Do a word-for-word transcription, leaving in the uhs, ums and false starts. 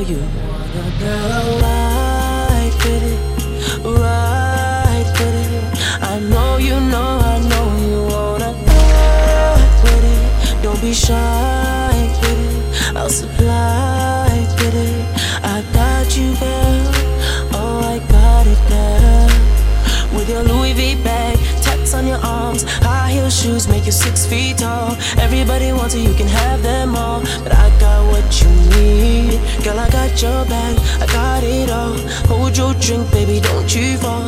girl, you want a girl right with it, right with it. I know you know, I know you wanna ride with it. Don't be shy with it, I'll supply with it. I got you, girl, oh I got it, girl. With your Louis V bag, tats on your arms, high heel shoes make you six feet tall. Everybody wants it, you can have them all, but I got what you need. Girl, I got your back, I got it all. Hold your drink, baby, don't you fall.